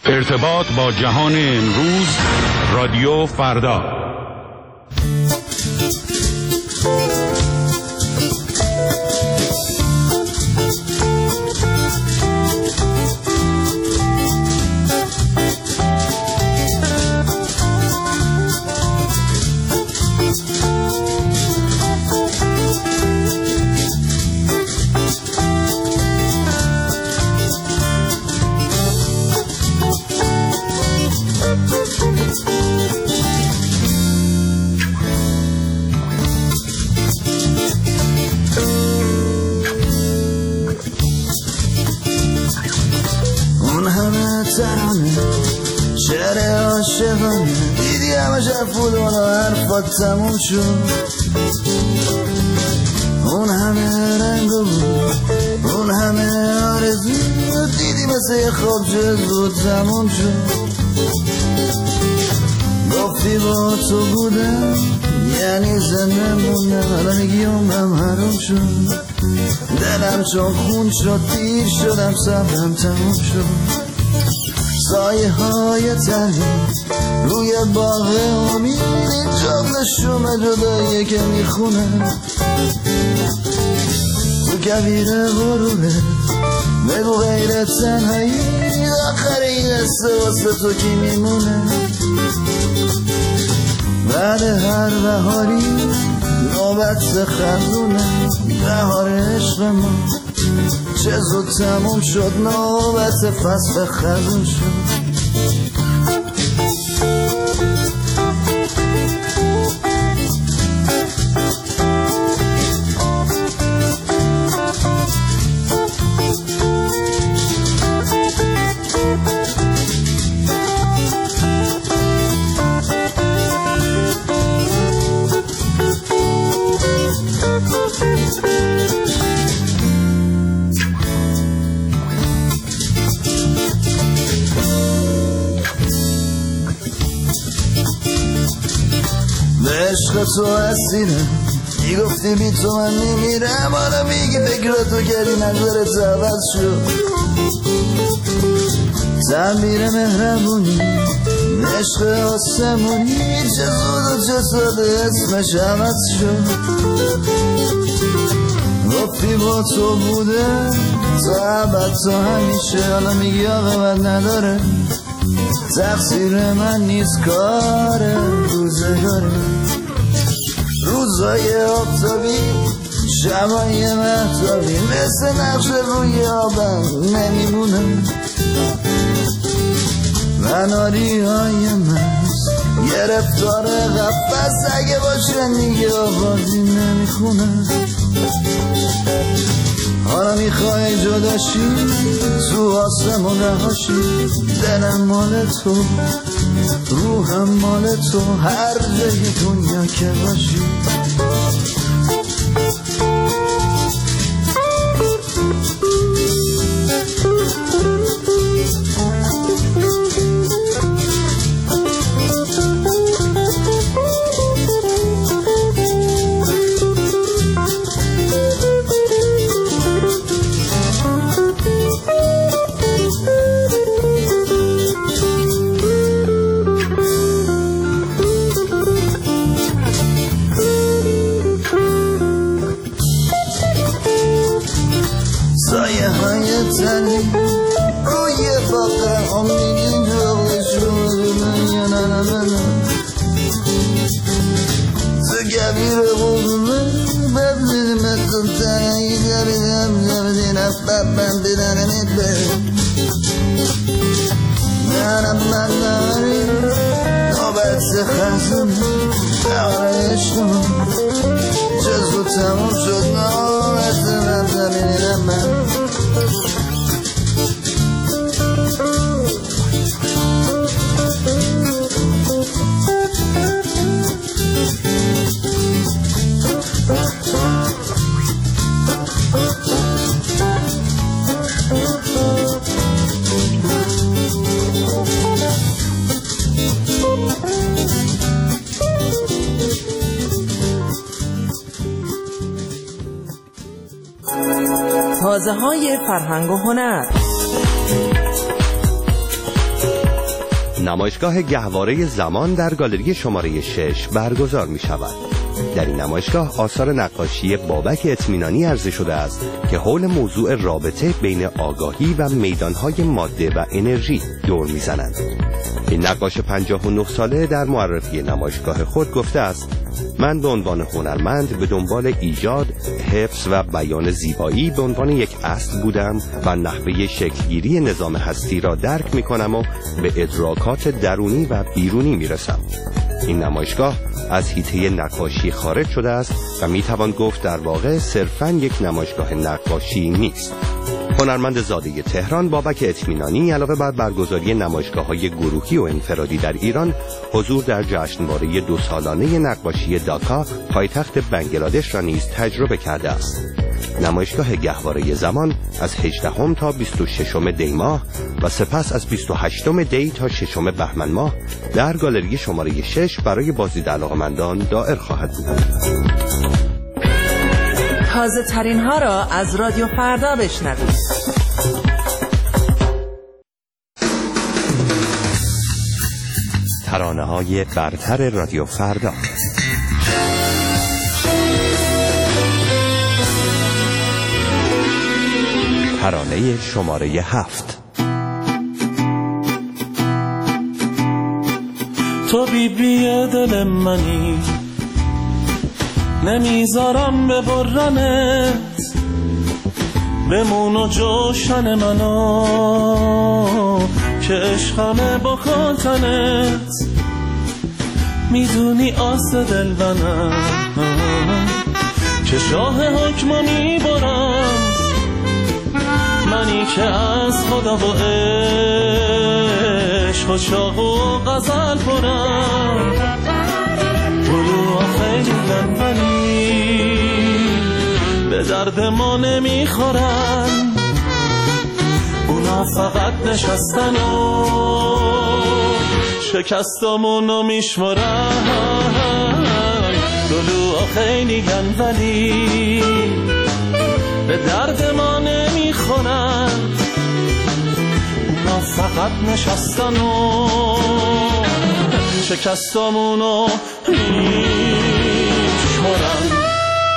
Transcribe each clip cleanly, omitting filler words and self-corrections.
ارتباط با جهان امروز، رادیو فردا. شعر عاشقانه دیدی همش افولون و حرفات تموم شد. اون همه رنگ بود، اون همه آرزو دیدی مثل یه خواب زود تموم شد. گفتی با تو بودم یعنی زنده موندم، حالا میگی عمرم حروم شد. دلم چون خون شد، دیر شدم، صبرم تموم شد. سایه های تنی روی باغ امید، جام شوم جداییه که میخونه. تو کبیر غروبه بگو غیر تنهایی، آخر این قصه واسه تو کی میمونه. بعد هر بهاری نوبت خزونه، بهار عشق ما چه زود تموم شد، نوبت فصل خزون شد. عشق تو هستیدم، میگفتی بی تو من میمیرم، حالا میگی فکراتو کردی نظرت عوض شد. تعبیر مهربونی عشق آسمونی چه زود و چه ساده اسمش عوض شد. گفتی با تو بوده تا ابد تا همیشه، حالا میگی عاقبت نداره، تقصیر من نیست کار روزگاره. روزای آفتابی شبای مهتابی مثل نقش روی آبم نمیمونه. مناری های مست گرفتار قفص، اگه باشه دیگه آوازی نمیخونه. حالا میخوای جداشی تو آسمون رهاشی، دلم مال تو روحم مال تو، هر جای دنیا که باشی. سایه های تنی روی باقه امیدین جاقشون یا نه تو کبیر غروبه ببینیم اتون تنهی داریدم زمدین افبم بیدن میده. منم من داریم نوبت خزونه، بهار عشق ما چه زود تموم شد، نوبت من زمینیدم من. تازه‌های فرهنگ و هنر. نمایشگاه گهواره زمان در گالری شماره 6 برگزار می شود. در این نمایشگاه آثار نقاشی بابک اطمینانی عرضه شده است که حول موضوع رابطه بین آگاهی و میدانهای ماده و انرژی دور می زنند. این نقاش 59 ساله در معرفی نمایشگاه خود گفته است: من به عنوان هنرمند به دنبال ایجاد، حفظ و بیان زیبایی به عنوان یک اصل بودم و نحوه شکلگیری نظام هستی را درک می کنم و به ادراکات درونی و بیرونی می رسم. این نمایشگاه از حیطه نقاشی خارج شده است و می توان گفت در واقع صرفاً یک نمایشگاه نقاشی نیست. هنرمند زاده تهران بابک اطمینانی علاوه بر برگزاری نمایشگاه‌های گروهی و انفرادی در ایران، حضور در جشنواره 2 سالانه نقاشی داکا پایتخت بنگلادش را نیز تجربه کرده است. نمایشگاه گهواره زمان از 18 تا 26 دی ماه و سپس از 28 دی تا 6 بهمن ماه در گالری شماره 6 برای بازدید علاقه‌مندان دائر خواهد بود. تازه ترین ها را از رادیو فردا بشنوید. ترانه های برتر رادیو فردا. ترانه شماره 7. تو بیبی دل منی، نمیذارم ببرنت، بمون و جوشن منو که عشقمه با خاطنت. میدونی آس دل منم که شاه حکمو میبرم، منی که از خدا و عشق و شاق و غزل پرم. طلوع خیلی لنفنی به درد ما نمیخورن، اونا فقط نشستن و شکستامونو میشمرن. طلوع خیلی لنفنی به درد ما نمیخورن، اونا فقط نشستن و شکستامونو میشمرن.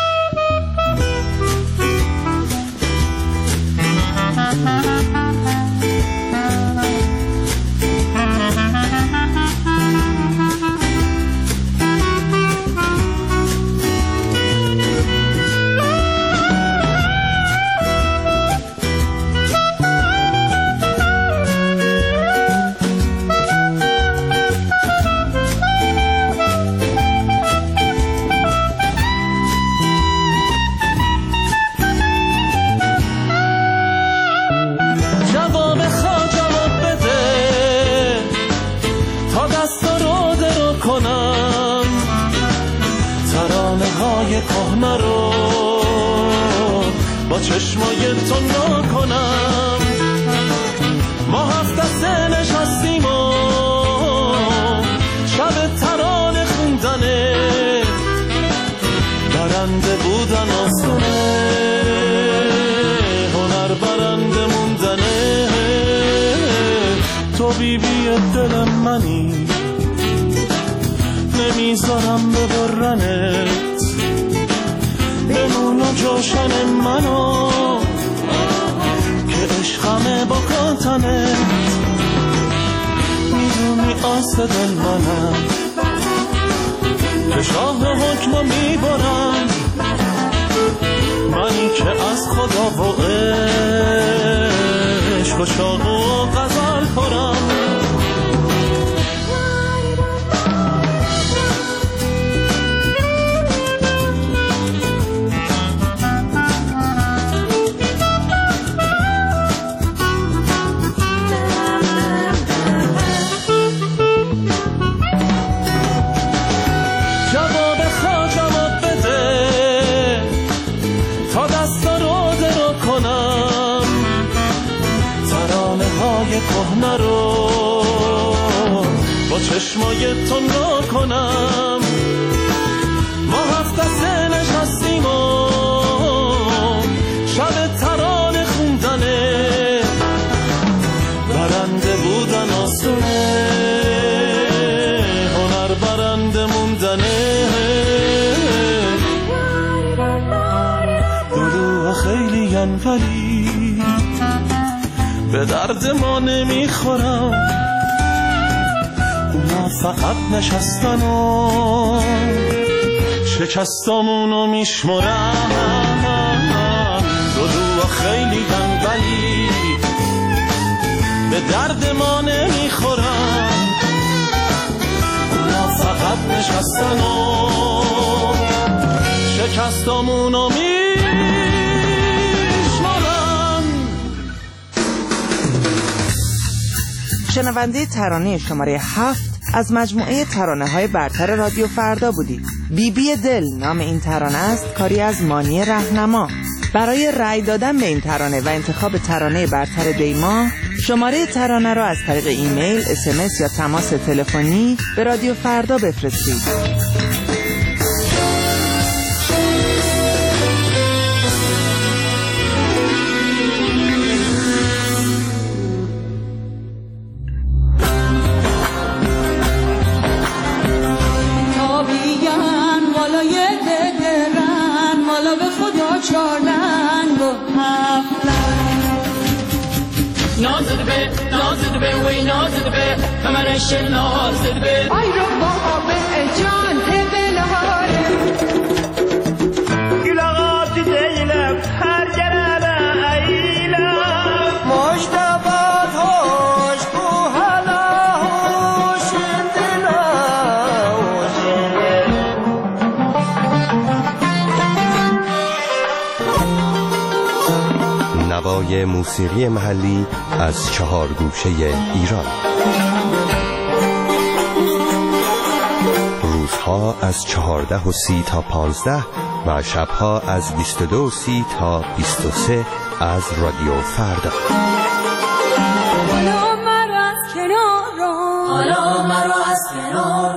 کهنه رو با چشمای تو نکنم. ما 7 دسته نشستیم و شب ترانه خوندنه، برنده بودن آسونه، هنر برنده موندنه. تو بیبی دل منی، نمیذارم ببرنت، بمون و جوشن منو که عشقمه با خاطنت. میدونی آس دل منم که شاه حکمو میبرم، منی که از خدا و عشق و شاق و غزل پرم. کهنه رو با چشمای تو نکنم. ما 7 دسته نشستیم و شب ترانه خوندنه، برنده بودن آسونه، ولی به درد ما نمیخورم. اونا فقط نشستن و شکستامونو میشمرن. دو خیلی دن ولی به درد ما نمیخورن. اونا فقط نشستن و شکستامونو میشمرن. شنونده ترانه شماره 7 از مجموعه ترانه‌های برتر رادیو فردا بودید. بی دل نام این ترانه است، کاری از مانی رهنما. برای رأی دادن به این ترانه و انتخاب ترانه برتر دیما، شماره ترانه را از طریق ایمیل، SMS یا تماس تلفنی به رادیو فردا بفرستید. نازد به وی نازد به کمرش نازد به آی رو بابا به جان دلهاره گلغات دیلم هر جرانه ایلم مشتبات هوش بو حالا هوش دلا نوای موسیقی محلی از 4 گوشه ایران. روزها از 14:30 تا 15 و شبها از 22:30 تا 23 از رادیو فردا. حالا مرا از کنار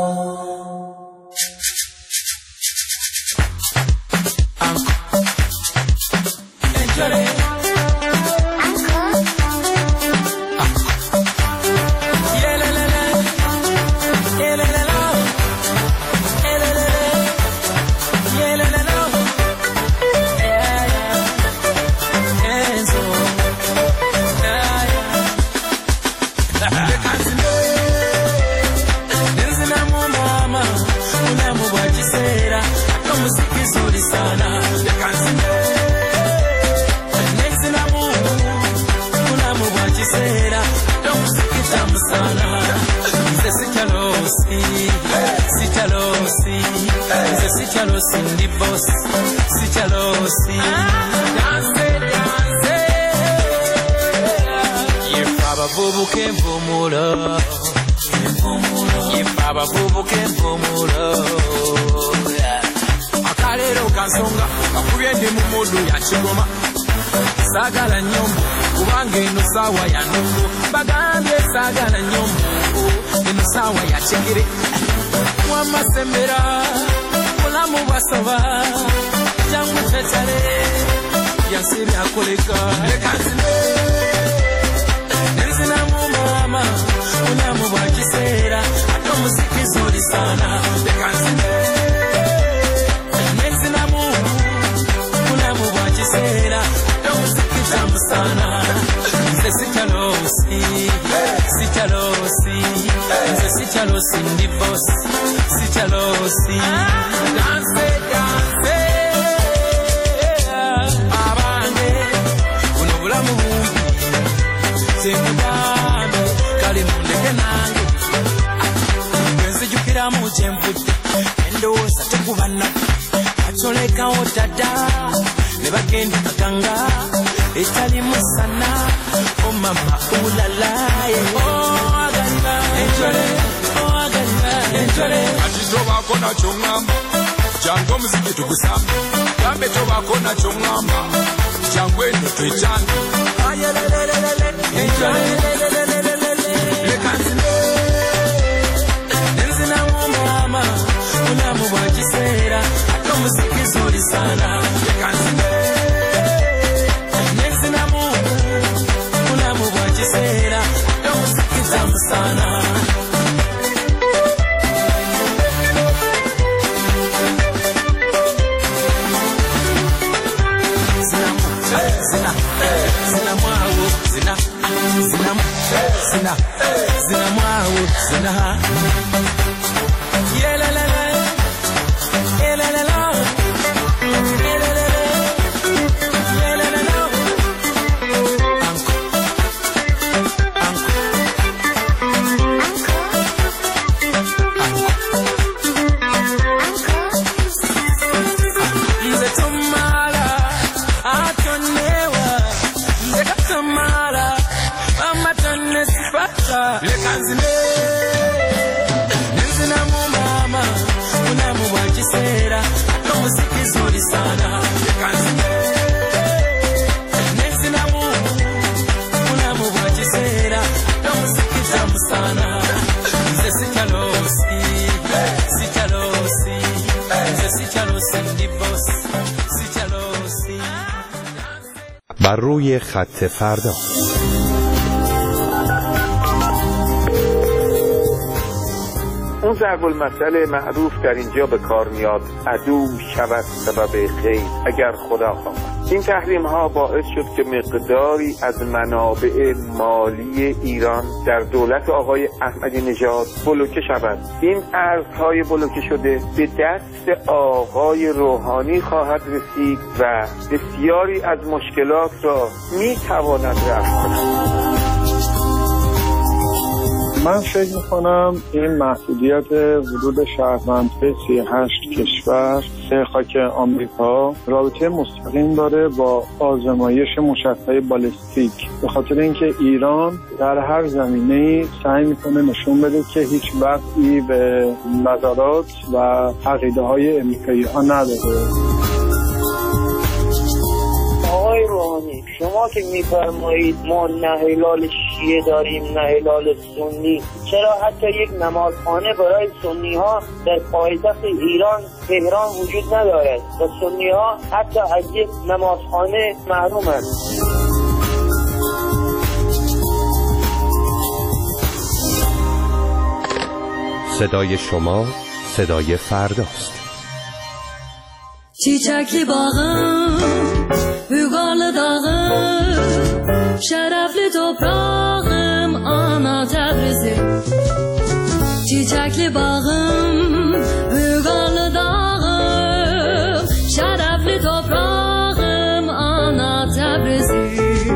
akalero kansonga akubyende mu modu ya kigoma sagala nyombo kubanga eno sawa ya nungo bagambye sagala nyombo eno sawa ya kigere wamasembera mulamu basoba jangu tetale yansiri akoleka lekanzine nenzina mu mama unamu bwa kiseera atomuziki zuri sana lekanzine nenzina mu unamu bwa kiseera atomuziki tamu sana nze sitalosi nze sitalosi ndi boss sitalosi dance abange buno bulamu bungi zemugambe kale mundeke nange enzijukiramu kyemvudde endowooza tekubana atolekawo dada ne bagenda kakanga etali musana omama ulalaye agalira enjole ati tobako nakyo ŋŋamba jangu omuziki tugusamba gambe tobako nakyo ŋŋamba jangu eno twejange nenzinamu omwama bulamu bwa kiseera ate omuziki zuri sana nenzinamu bulamu bwa kiseera ate omuziki tamu sana بر روی خط فردا. اون ضرب المثل معروف در اینجا به کار میاد، عدو شود سبب خیر اگر خدا خواهد. این تحریم ها باعث شد که مقداری از منابع مالی ایران در دولت آقای احمدی نژاد بلوکه شود. این ارزهای بلوکه شده به دست آقای روحانی خواهد رسید و بسیاری از مشکلات را میتواند رفع کند. من فکر میکنم این محدودیت ورود شهروند به 38 کشور سه خاک آمریکا رابطه مستقیم داره با آزمایش موشک‌های بالستیک، به خاطر اینکه ایران در هر زمینه‌ای سعی میکنه نشون بده که هیچ وقتی به نظرات و عقیده‌های امریکایی‌ها نداره. آقای روحانی، شما که میفرمایید ما نه هلال شیعه داریم نه هلال سنی، چرا حتی یک نمازخانه برای سنی ها در پایتخت ایران تهران وجود ندارد و سنی ها حتی از یک نمازخانه محرومند؟ صدای شما صدای فرداست. چیچکی باغم بوگال داغم شرفلی toprağım ana Təbrizi çiçekli bağım bوگال dağım şerefli toprağım ana Təbrizi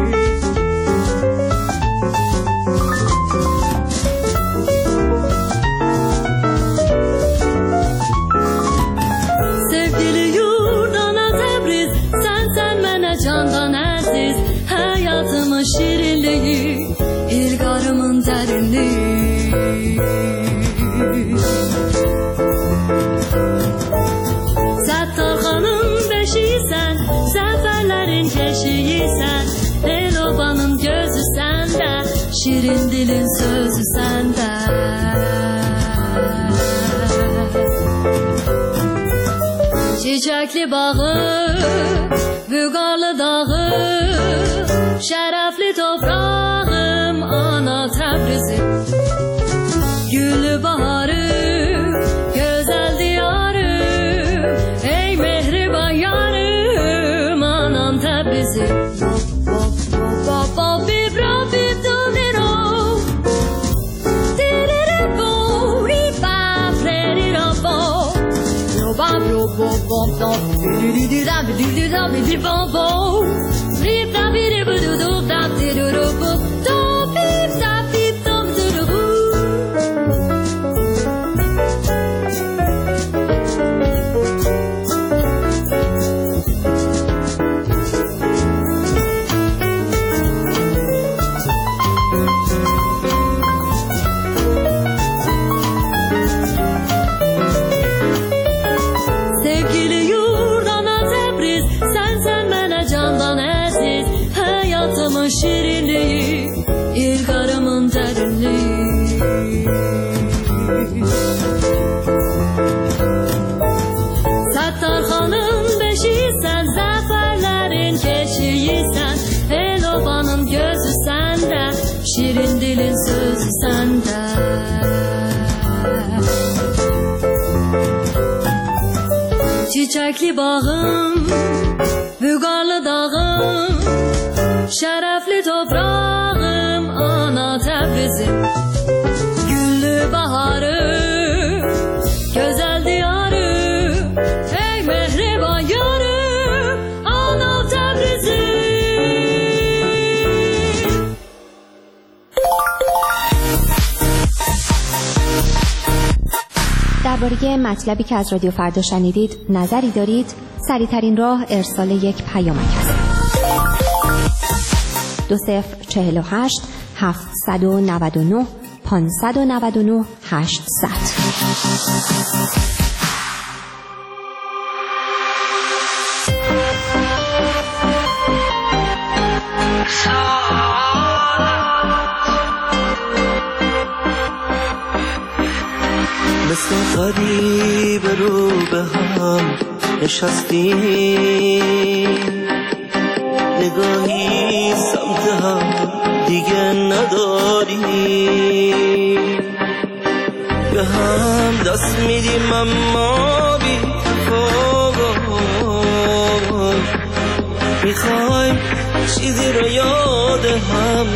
şirinliği, ilgarımın derinliği. Sattarxanın beşiysen, zaferlerin keşiysen, Elobanın gözü sende, şirin dilin sözü sende. Çiçekli bağı, bügalı dağı, şerefli toprağım ana Təbrizi. Gülü baharı, güzel diyarı, ey mehriban yarım anam Təbrizi. Şirinliği, ilgarımın derinliği. Sattarxanın beşiysen, zaferlerin keşiysen, Elobanın gözü sende, şirin dilin sözü sende. Çiçekli bağım, bügarlı dağım, şerefli toprağım Təbrizim güllü baharı gözəl diyarı ey mehriban yarı anam Təbrizim. درباره مطلبی که از رادیو فردا شنیدید نظری دارید؟ سریع‌ترین راه ارسال یک پیامک است. 2048 799 599 800. مثل غریب رو به هم نشستیم، نگاهی سمت هم دیگه نداریم، به هم دست میدیم اما بی تفاوت، میخوایم چیزی رو یاد هم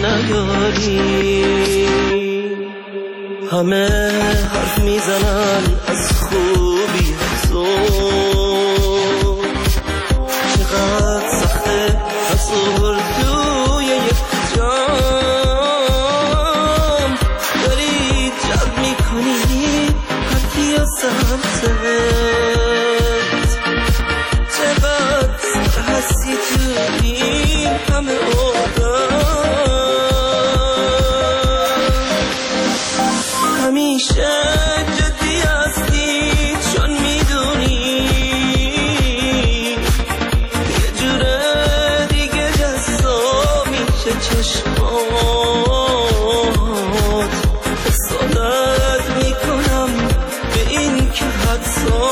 نیاریم. همه حرف میزنن از خوبی حسود، چقدر سخته حسود توی یک جام، داری جلب میکنی حرفی و سمتت، چقدر سر هستی تو این همه همیشه جدی هستی چون میدونی یه جوره دیگه جذاب میشه چشمات، حسادت میکنم به این که حدسا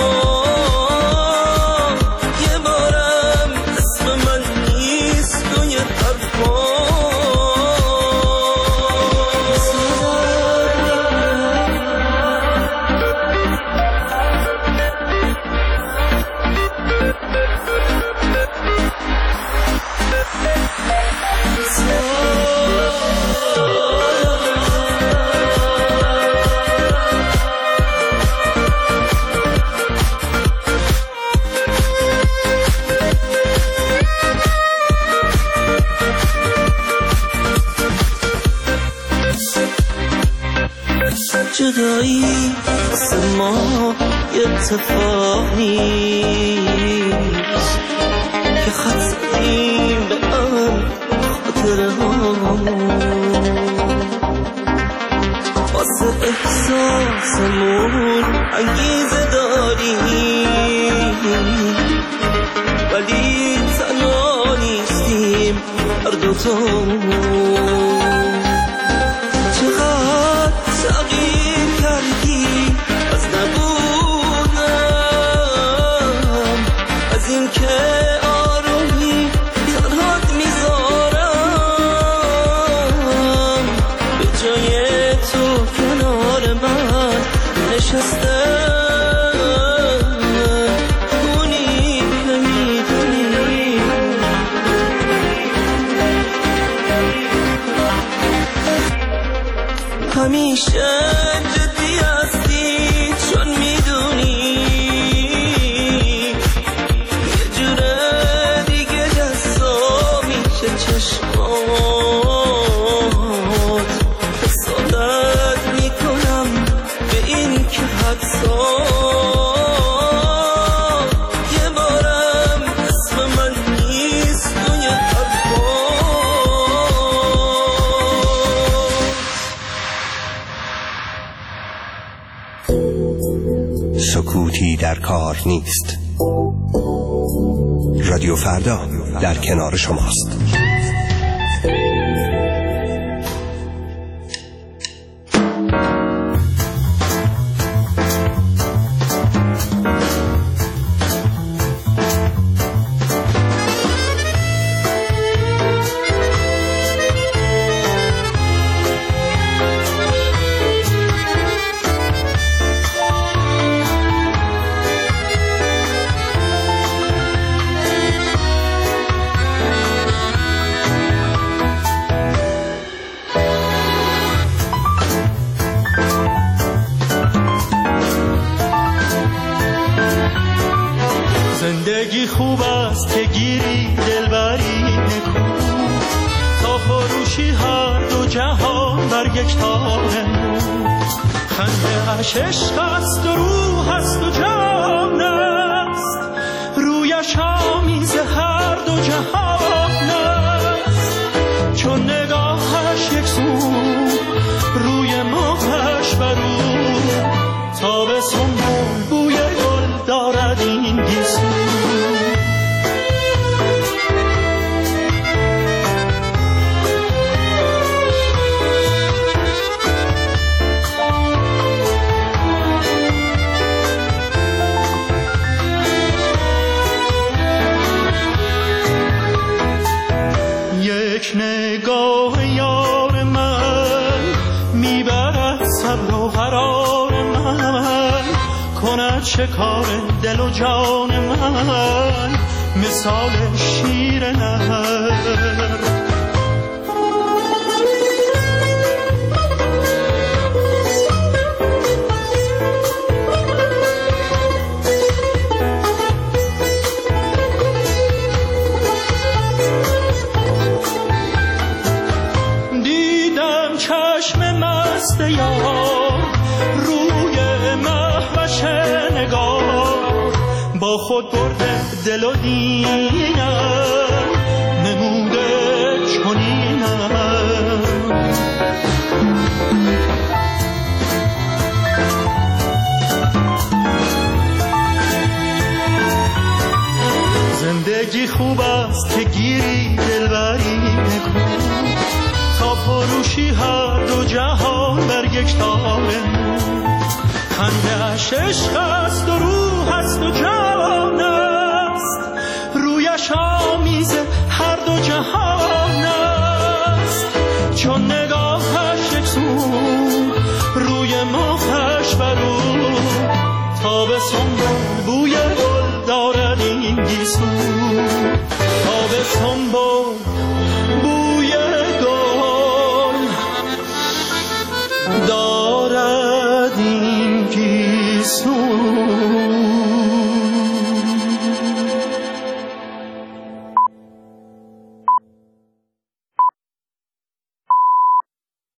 یه بارم اسم من نیست توی حرفا. جدایی واسه ما یه اتفاق نیست که خط زدیم به هم خاطره هامون، واسه احساسمون انگیزه داریم، ولی تنها نیستیم هر دوتامون. چقدر تغییر کردی از نبودم، از این که آرومی یادت میذارم، به جای تو کنار من نشستم، اونی نمیدونی همیشه جدی هستی چون میدونی یه جوره دیگه جذاب میشه چشمات، حسادت میکنم به این که حدسا یه بارم اسم من نیست توی حرفا. سکوتی در کار نیست. رادیو فردا در کنار شماست. بر یک تار نور، خنده اش عشق است و روح است و جان است، رویش آمیز هر دو جهان است، چون نگاهش یک سو روی ماهش برو، تابستون بوی گل دارد این گیسو. یک نگاه یار من میبرد صبر و قرار من، کند شکار دل و جان من مثال شیر نهر. با خود برده دل و دینم نموده چنینم. زندگی خوب است که گیری دلبری نکن، تا فروشی هر دو جهان بر یک تار نور، خنده اش عشق است و روح است و جان